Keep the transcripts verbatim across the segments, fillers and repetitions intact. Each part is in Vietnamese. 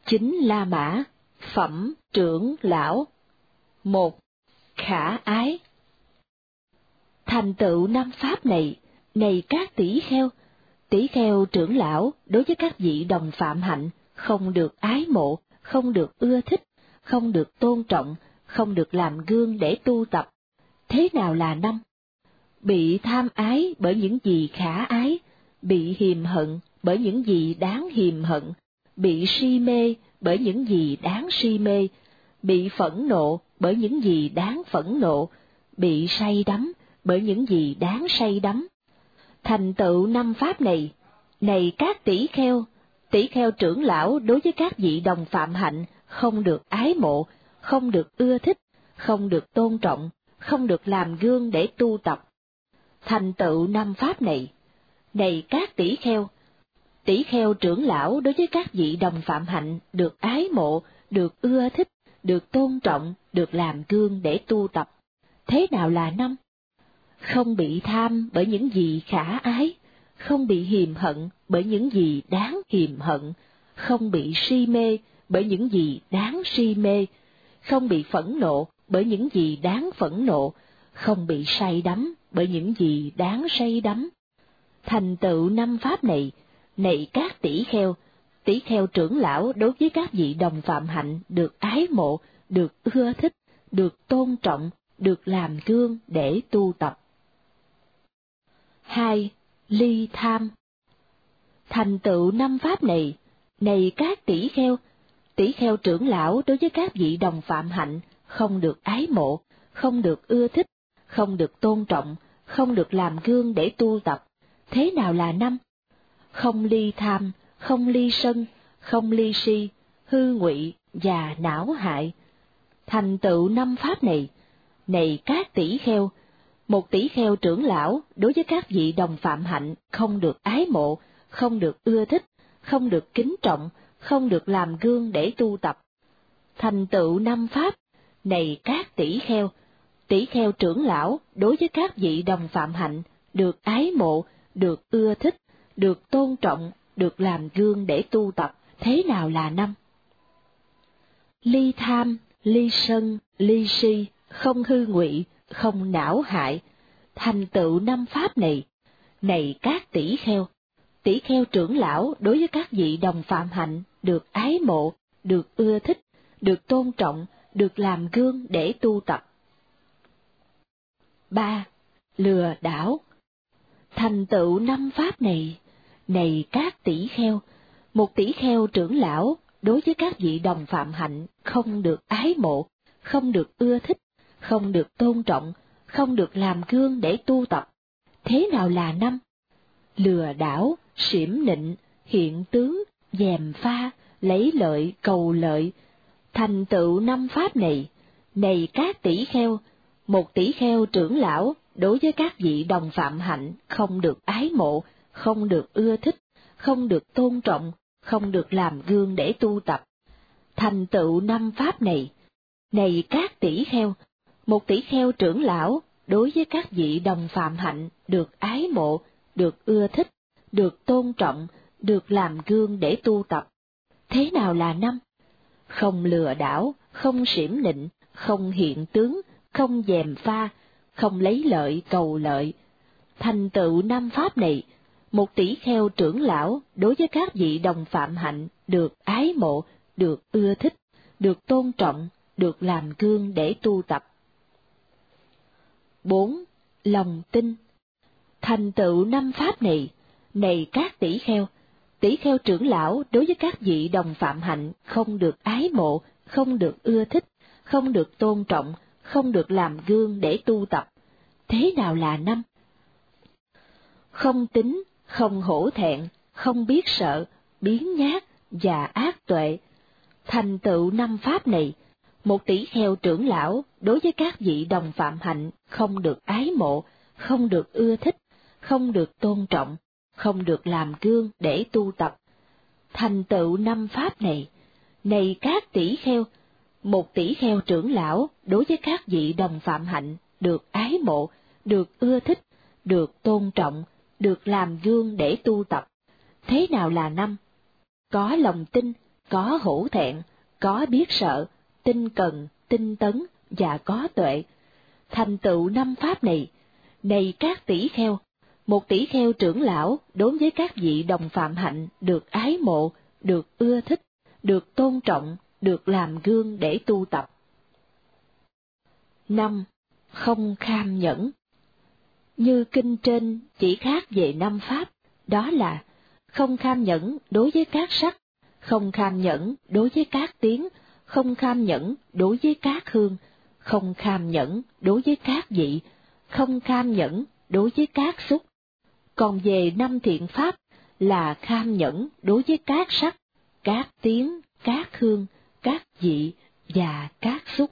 Chính La Mã, phẩm trưởng lão. Một. Khả ái. Thành tựu năm pháp này, này các tỷ kheo, tỷ kheo trưởng lão đối với các vị đồng phạm hạnh, không được ái mộ, không được ưa thích, không được tôn trọng, không được làm gương để tu tập. Thế nào là năm? Bị tham ái bởi những gì khả ái, bị hiềm hận bởi những gì đáng hiềm hận, bị si mê bởi những gì đáng si mê, bị phẫn nộ bởi những gì đáng phẫn nộ, bị say đắm bởi những gì đáng say đắm. Thành tựu năm pháp này, này các tỷ kheo, tỷ kheo trưởng lão đối với các vị đồng phạm hạnh, không được ái mộ, không được ưa thích, không được tôn trọng, không được làm gương để tu tập. Thành tựu năm pháp này, này các tỷ kheo, tỷ kheo trưởng lão đối với các vị đồng phạm hạnh, được ái mộ, được ưa thích, được tôn trọng, được làm gương để tu tập. Thế nào là năm? Không bị tham bởi những gì khả ái, không bị hiềm hận bởi những gì đáng hiềm hận, không bị si mê bởi những gì đáng si mê, không bị phẫn nộ bởi những gì đáng phẫn nộ, không bị say đắm bởi những gì đáng say đắm. Thành tựu năm pháp này, này các tỷ kheo, tỷ kheo trưởng lão đối với các vị đồng phạm hạnh, được ái mộ, được ưa thích, được tôn trọng, được làm gương để tu tập. Hai. Ly tham. Thành tựu năm pháp này, này các tỷ kheo, tỷ kheo trưởng lão đối với các vị đồng phạm hạnh, không được ái mộ, không được ưa thích, không được tôn trọng, không được làm gương để tu tập. Thế nào là năm? Không ly tham, không ly sân, không ly si, hư ngụy và não hại. Thành tựu năm pháp này, này các tỷ kheo, một tỷ kheo trưởng lão đối với các vị đồng phạm hạnh, không được ái mộ, không được ưa thích, không được kính trọng, không được làm gương để tu tập. Thành tựu năm pháp, này các tỷ kheo, tỷ kheo trưởng lão đối với các vị đồng phạm hạnh, được ái mộ, được ưa thích, được tôn trọng, được làm gương để tu tập. Thế nào là năm? Ly tham, ly sân, ly si, không hư ngụy, không não hại. Thành tựu năm pháp này, này các tỷ kheo, tỷ kheo trưởng lão đối với các vị đồng phạm hạnh, được ái mộ, được ưa thích, được tôn trọng, được làm gương để tu tập. Ba. Lừa đảo. Thành tựu năm pháp này, này các tỷ kheo, một tỷ kheo trưởng lão đối với các vị đồng phạm hạnh, không được ái mộ, không được ưa thích, không được tôn trọng, không được làm gương để tu tập. Thế nào là năm? Lừa đảo, xỉm nịnh, hiện tướng, gièm pha, lấy lợi, cầu lợi. Thành tựu năm pháp này, này các tỷ kheo, một tỷ kheo trưởng lão đối với các vị đồng phạm hạnh, không được ái mộ, không được ưa thích, không được tôn trọng, không được làm gương để tu tập. Thành tựu năm pháp này, này các tỷ kheo, một tỷ kheo trưởng lão đối với các vị đồng phạm hạnh, được ái mộ, được ưa thích, được tôn trọng, được làm gương để tu tập. Thế nào là năm? Không lừa đảo, không xỉm nịnh, không hiện tướng, không gièm pha, không lấy lợi cầu lợi. Thành tựu năm pháp này, một tỷ kheo trưởng lão đối với các vị đồng phạm hạnh, được ái mộ, được ưa thích, được tôn trọng, được làm gương để tu tập. Bốn. Lòng tin. Thành tựu năm pháp này, này các tỷ kheo, tỷ kheo trưởng lão đối với các vị đồng phạm hạnh, không được ái mộ, không được ưa thích, không được tôn trọng, không được làm gương để tu tập. Thế nào là năm? Không tín, không hổ thẹn, không biết sợ, biếng nhác và ác tuệ. Thành tựu năm pháp này, một tỷ kheo trưởng lão đối với các vị đồng phạm hạnh, không được ái mộ, không được ưa thích, không được tôn trọng, không được làm gương để tu tập. Thành tựu năm pháp này, này các tỷ kheo, một tỷ kheo trưởng lão đối với các vị đồng phạm hạnh, được ái mộ, được ưa thích, được tôn trọng, được làm gương để tu tập. Thế nào là năm? Có lòng tin, có hổ thẹn, có biết sợ, tinh cần, tinh tấn và có tuệ. Thành tựu năm pháp này, này các tỷ kheo, một tỷ kheo trưởng lão đối với các vị đồng phạm hạnh được ái mộ, được ưa thích, được tôn trọng, được làm gương để tu tập. Năm, không kham nhẫn. Như kinh trên chỉ khác về năm pháp, đó là không kham nhẫn đối với các sắc, không kham nhẫn đối với các tiếng, không kham nhẫn đối với các hương, không kham nhẫn đối với các vị, không kham nhẫn đối với các xúc. Còn về năm thiện pháp là kham nhẫn đối với các sắc, các tiếng, các hương, các vị và các xúc.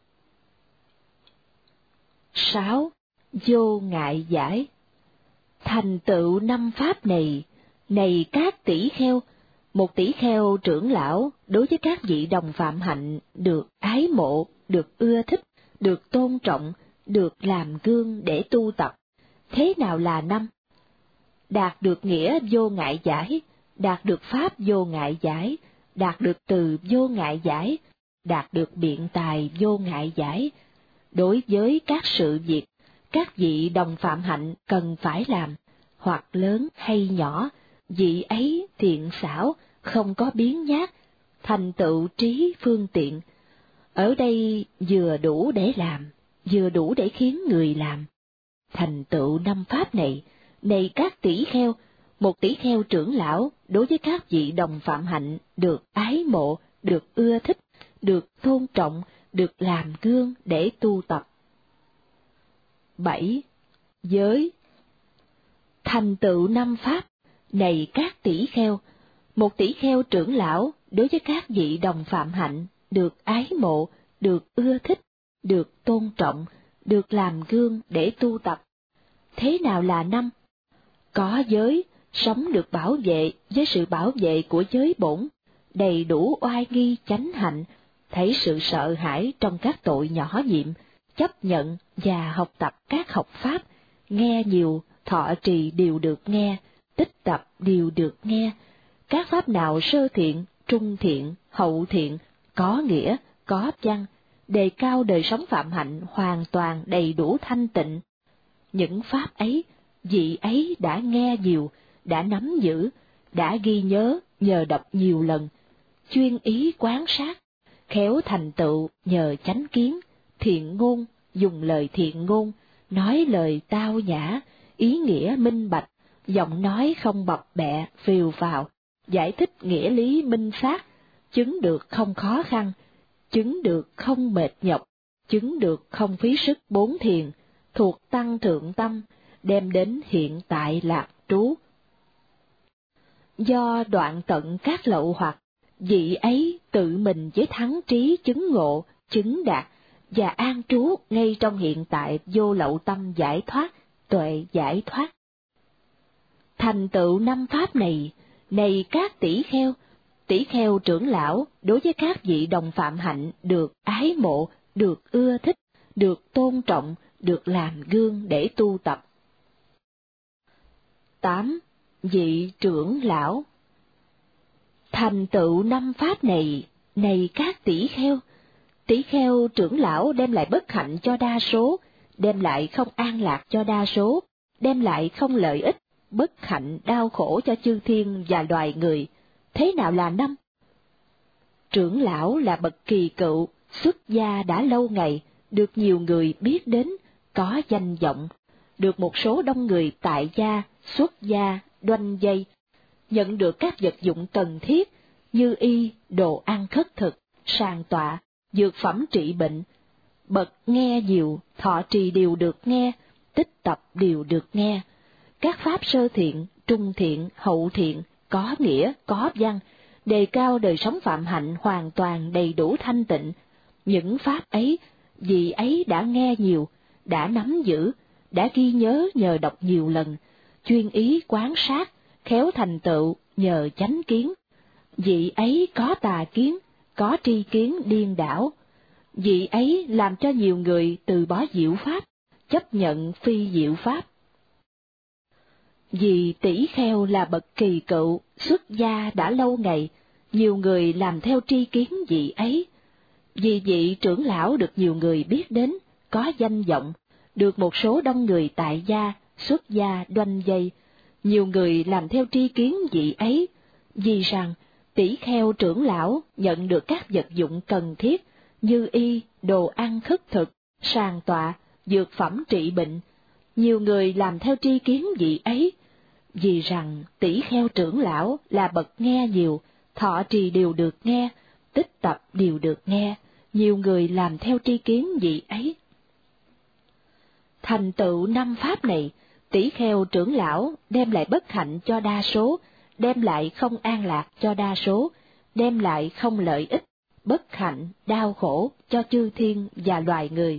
Sáu, vô ngại giải. Thành tựu năm pháp này, này các tỷ kheo, một tỷ kheo trưởng lão đối với các vị đồng phạm hạnh được ái mộ, được ưa thích, được tôn trọng, được làm gương để tu tập. Thế nào là năm? Đạt được nghĩa vô ngại giải, đạt được pháp vô ngại giải, đạt được từ vô ngại giải, đạt được biện tài vô ngại giải. Đối với các sự việc, các vị đồng phạm hạnh cần phải làm, hoặc lớn hay nhỏ, vị ấy thiện xảo, không có biếng nhác, thành tựu trí phương tiện. Ở đây vừa đủ để làm, vừa đủ để khiến người làm. Thành tựu năm pháp này, này các tỷ kheo, một tỷ kheo trưởng lão đối với các vị đồng phạm hạnh được ái mộ, được ưa thích, được tôn trọng, được làm gương để tu tập. Bảy. Giới. Thành tựu năm pháp, này các tỷ kheo, một tỷ kheo trưởng lão đối với các vị đồng phạm hạnh được ái mộ, được ưa thích, được tôn trọng, được làm gương để tu tập. Thế nào là năm? Có giới, sống được bảo vệ với sự bảo vệ của giới bổn, đầy đủ oai nghi chánh hạnh, thấy sự sợ hãi trong các tội nhỏ nhiệm, chấp nhận và học tập các học pháp, nghe nhiều, thọ trì đều được nghe, tích tập đều được nghe. Các pháp nào sơ thiện, trung thiện, hậu thiện, có nghĩa, có văn, đề cao đời sống phạm hạnh hoàn toàn đầy đủ thanh tịnh. Những pháp ấy, vị ấy đã nghe nhiều, đã nắm giữ, đã ghi nhớ nhờ đọc nhiều lần, chuyên ý quán sát, khéo thành tựu nhờ chánh kiến, thiện ngôn, dùng lời thiện ngôn, nói lời tao nhã, ý nghĩa minh bạch, giọng nói không bập bẹ, phìu phào, giải thích nghĩa lý minh xác, chứng được không khó khăn, chứng được không mệt nhọc, chứng được không phí sức bốn thiền, thuộc tăng thượng tâm, đem đến hiện tại lạc trú. Do đoạn tận các lậu hoặc, vị ấy tự mình với thắng trí chứng ngộ, chứng đạt, và an trú ngay trong hiện tại vô lậu tâm giải thoát, tuệ giải thoát. Thành tựu năm pháp này, này các tỷ kheo, tỷ kheo trưởng lão đối với các vị đồng phạm hạnh được ái mộ, được ưa thích, được tôn trọng, được làm gương để tu tập. Tám. Vị trưởng lão. Thành tựu năm pháp này, này các tỷ kheo, tỷ kheo trưởng lão đem lại bất hạnh cho đa số, đem lại không an lạc cho đa số, đem lại không lợi ích, bất hạnh đau khổ cho chư thiên và loài người. Thế nào là năm? Trưởng lão là bậc kỳ cựu, xuất gia đã lâu ngày, được nhiều người biết đến, có danh vọng, được một số đông người tại gia, xuất gia, đoanh dây, nhận được các vật dụng cần thiết như y, đồ ăn khất thực, sàng tọa, dược phẩm trị bệnh. Bậc nghe nhiều, thọ trì đều được nghe, tích tập đều được nghe. Các pháp sơ thiện, trung thiện, hậu thiện, có nghĩa, có văn, đề cao đời sống phạm hạnh hoàn toàn đầy đủ thanh tịnh. Những pháp ấy, vị ấy đã nghe nhiều, đã nắm giữ, đã ghi nhớ nhờ đọc nhiều lần, chuyên ý quán sát, khéo thành tựu nhờ chánh kiến. Vị ấy có tà kiến, có tri kiến điên đảo. Vị ấy làm cho nhiều người từ bỏ diệu pháp, chấp nhận phi diệu pháp. Vì tỷ kheo là bậc kỳ cựu, xuất gia đã lâu ngày, nhiều người làm theo tri kiến vị ấy. Vì vị trưởng lão được nhiều người biết đến, có danh vọng, được một số đông người tại gia, xuất gia đoanh dây, nhiều người làm theo tri kiến vị ấy, vì rằng tỷ kheo trưởng lão nhận được các vật dụng cần thiết như y, đồ ăn khất thực, sàng tọa, dược phẩm trị bệnh, nhiều người làm theo tri kiến vị ấy, vì rằng tỷ kheo trưởng lão là bậc nghe nhiều, thọ trì đều được nghe, tích tập đều được nghe, nhiều người làm theo tri kiến vị ấy. Thành tựu năm pháp này, tỷ kheo trưởng lão đem lại bất hạnh cho đa số, đem lại không an lạc cho đa số, đem lại không lợi ích, bất hạnh, đau khổ cho chư thiên và loài người.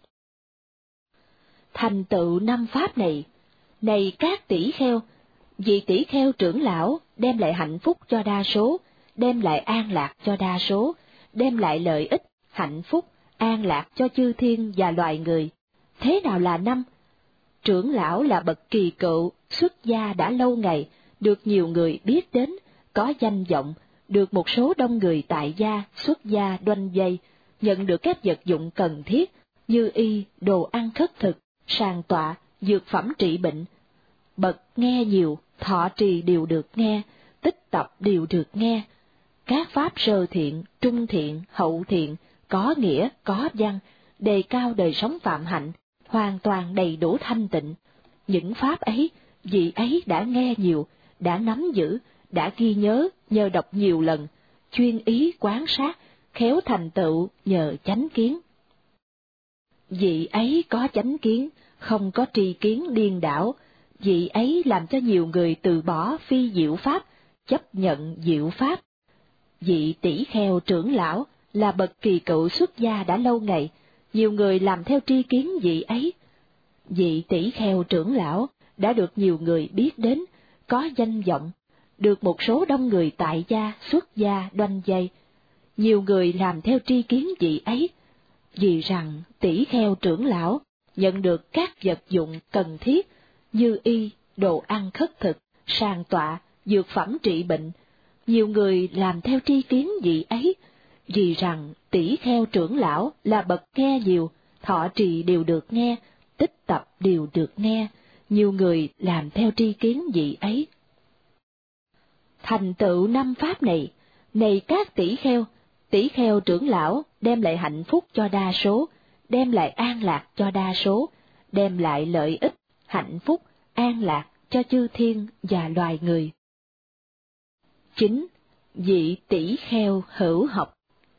Thành tựu năm pháp này, này các tỷ kheo, vị tỷ kheo trưởng lão đem lại hạnh phúc cho đa số, đem lại an lạc cho đa số, đem lại lợi ích, hạnh phúc, an lạc cho chư thiên và loài người. Thế nào là năm? Trưởng lão là bậc kỳ cựu, xuất gia đã lâu ngày, được nhiều người biết đến, có danh vọng, được một số đông người tại gia, xuất gia đoanh dây, nhận được các vật dụng cần thiết như y, đồ ăn khất thực, sàng tọa, dược phẩm trị bệnh. Bậc nghe nhiều, thọ trì đều được nghe, tích tập đều được nghe. Các pháp sơ thiện, trung thiện, hậu thiện, có nghĩa, có văn, đề cao đời sống phạm hạnh, hoàn toàn đầy đủ thanh tịnh. Những pháp ấy, vị ấy đã nghe nhiều, đã nắm giữ, đã ghi nhớ nhờ đọc nhiều lần, chuyên ý quán sát, khéo thành tựu nhờ chánh kiến. Vị ấy có chánh kiến, không có tri kiến điên đảo, vị ấy làm cho nhiều người từ bỏ phi diệu pháp, chấp nhận diệu pháp. Vị tỷ kheo trưởng lão là bậc kỳ cựu xuất gia đã lâu ngày, nhiều người làm theo tri kiến vị ấy. Vị tỷ kheo trưởng lão đã được nhiều người biết đến, có danh vọng, được một số đông người tại gia, xuất gia đoanh dây, nhiều người làm theo tri kiến vị ấy, vì rằng tỷ kheo trưởng lão nhận được các vật dụng cần thiết như y, đồ ăn khất thực, sàng tọa, dược phẩm trị bệnh, nhiều người làm theo tri kiến vị ấy, vì rằng tỷ kheo trưởng lão là bậc nghe nhiều, thọ trì đều được nghe, tích tập đều được nghe, nhiều người làm theo tri kiến vị ấy. Thành tựu năm pháp này, này các tỷ kheo, tỷ kheo trưởng lão đem lại hạnh phúc cho đa số, đem lại an lạc cho đa số, đem lại lợi ích, hạnh phúc, an lạc cho chư thiên và loài người. Chính, vị tỷ kheo hữu học.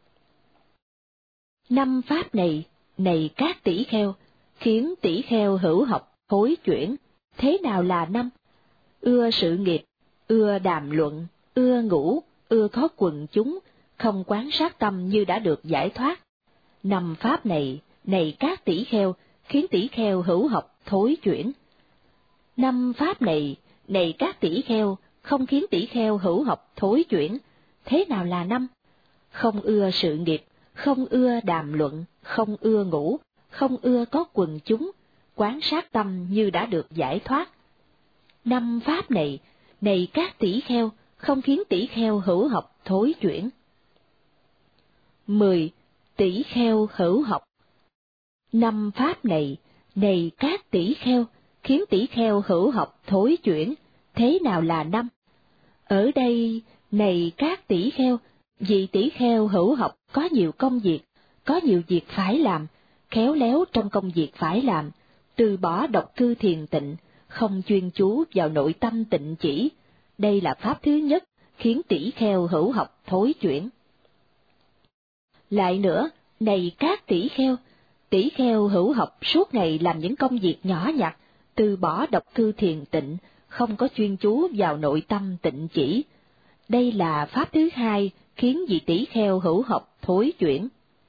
Năm pháp này, này các tỷ kheo, khiến tỷ kheo hữu học hối chuyển. Thế nào là năm? Ưa sự nghiệp, ưa đàm luận, ưa ngủ, ưa có quần chúng, không quán sát tâm như đã được giải thoát. Năm pháp này, này các tỷ kheo, khiến tỷ kheo hữu học thối chuyển. Năm pháp này, này các tỷ kheo, không khiến tỷ kheo hữu học thối chuyển. Thế nào là năm? Không ưa sự nghiệp, không ưa đàm luận, không ưa ngủ, không ưa có quần chúng, quán sát tâm như đã được giải thoát. Năm pháp này, này các tỷ kheo, không khiến tỷ kheo hữu học thối chuyển. Mười. Tỷ kheo hữu học. Năm pháp này, này các tỷ kheo, khiến tỷ kheo hữu học thối chuyển. Thế nào là năm? Ở đây, này các tỷ kheo, vị tỷ kheo hữu học có nhiều công việc, có nhiều việc phải làm, khéo léo trong công việc phải làm, từ bỏ độc cư thiền tịnh, không chuyên chú vào nội tâm tịnh chỉ. Đây là pháp thứ nhất, khiến tỷ kheo hữu học thối chuyển. Lại nữa, này các tỷ kheo, tỷ kheo hữu học suốt ngày làm những công việc nhỏ nhặt, từ bỏ độc cư thiền tịnh, không có chuyên chú vào nội tâm tịnh chỉ. Đây là pháp thứ hai, khiến vị tỷ kheo hữu học thối chuyển.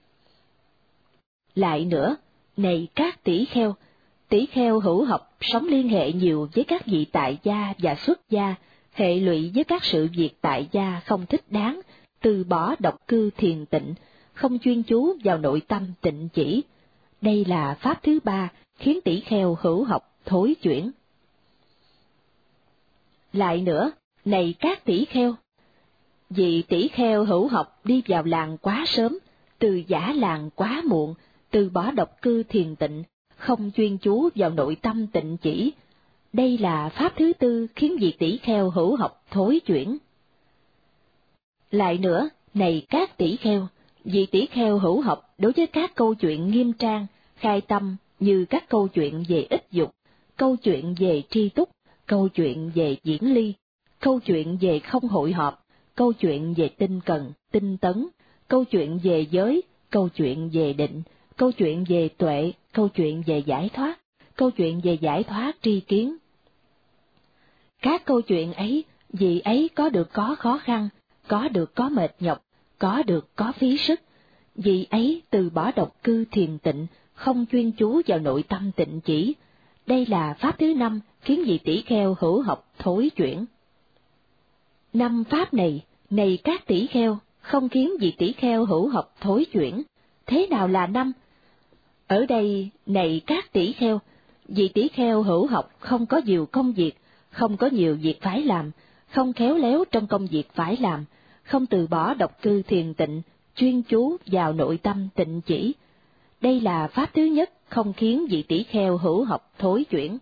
Lại nữa, này các tỷ kheo, tỷ kheo hữu học sống liên hệ nhiều với các vị tại gia và xuất gia, hệ lụy với các sự việc tại gia không thích đáng, từ bỏ độc cư thiền tịnh, không chuyên chú vào nội tâm tịnh chỉ. Đây là pháp thứ ba, khiến tỷ kheo hữu học thối chuyển. Lại nữa, này các tỷ kheo, Vị tỷ kheo hữu học đi vào làng quá sớm, từ giả làng quá muộn, từ bỏ độc cư thiền tịnh, không chuyên chú vào nội tâm tịnh chỉ. Đây là pháp thứ tư khiến vị tỷ kheo hữu học thối chuyển. Lại nữa, này các tỷ kheo, vị tỷ kheo hữu học đối với các câu chuyện nghiêm trang, khai tâm như các câu chuyện về ích dục, câu chuyện về tri túc, câu chuyện về diễn ly, câu chuyện về không hội họp, câu chuyện về tinh cần, tinh tấn, câu chuyện về giới, câu chuyện về định, câu chuyện về tuệ, câu chuyện về giải thoát, câu chuyện về giải thoát tri kiến. Các câu chuyện ấy, vị ấy có được có khó khăn, có được có mệt nhọc, có được có phí sức. Vị ấy từ bỏ độc cư thiền tịnh, không chuyên chú vào nội tâm tịnh chỉ. Đây là pháp thứ năm khiến vị tỷ kheo hữu học thối chuyển. Năm pháp này, này các tỷ kheo, không khiến vị tỷ kheo hữu học thối chuyển. Thế nào là năm? Ở đây, này các tỷ kheo, vị tỷ kheo hữu học không có nhiều công việc, không có nhiều việc phải làm, không khéo léo trong công việc phải làm, không từ bỏ độc cư thiền tịnh, chuyên chú vào nội tâm tịnh chỉ. Đây là pháp thứ nhất không khiến vị tỷ kheo hữu học thối chuyển.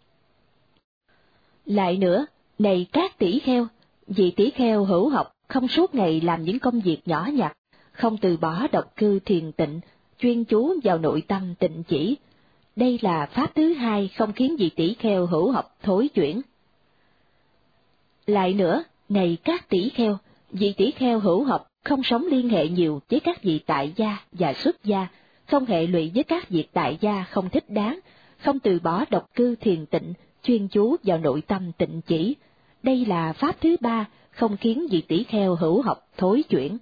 Lại nữa, này các tỷ kheo, vị tỷ kheo hữu học không suốt ngày làm những công việc nhỏ nhặt, không từ bỏ độc cư thiền tịnh, chuyên chú vào nội tâm tịnh chỉ. Đây là pháp thứ hai không khiến vị tỷ kheo hữu học thối chuyển. Lại nữa, này các tỷ kheo, vị tỷ kheo hữu học không sống liên hệ nhiều với các vị tại gia và xuất gia, không hệ lụy với các việc tại gia không thích đáng, không từ bỏ độc cư thiền tịnh, chuyên chú vào nội tâm tịnh chỉ. Đây là pháp thứ ba không khiến vị tỷ kheo hữu học thối chuyển.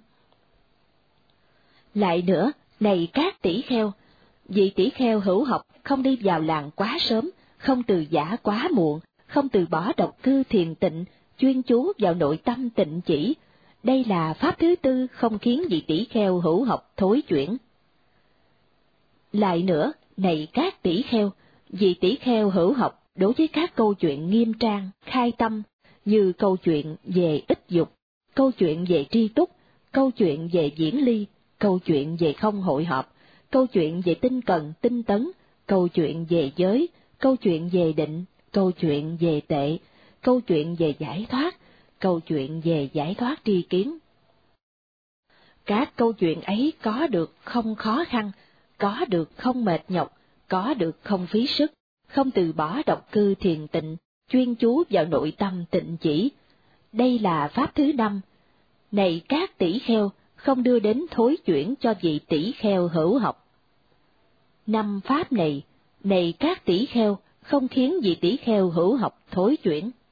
Lại nữa, này các tỷ kheo, vị tỷ kheo hữu học không đi vào làng quá sớm, không từ giả quá muộn, không từ bỏ độc cư thiền tịnh, chuyên chú vào nội tâm tịnh chỉ. Đây là pháp thứ tư không khiến vị tỷ kheo hữu học thối chuyển. Lại nữa, này các tỷ kheo, vị tỷ kheo hữu học đối với các câu chuyện nghiêm trang, khai tâm, như câu chuyện về ích dục, câu chuyện về tri túc, câu chuyện về diễn ly, câu chuyện về không hội họp, câu chuyện về tinh cần, tinh tấn, câu chuyện về giới, câu chuyện về định, câu chuyện về tệ, câu chuyện về giải thoát, câu chuyện về giải thoát tri kiến. Các câu chuyện ấy có được không khó khăn, có được không mệt nhọc, có được không phí sức, không từ bỏ độc cư thiền tịnh, chuyên chú vào nội tâm tịnh chỉ. Đây là pháp thứ năm. Này các tỷ kheo, không đưa đến thối chuyển cho vị tỷ kheo hữu học. Năm pháp này, này các tỷ kheo, không khiến vị tỷ kheo hữu học thối chuyển.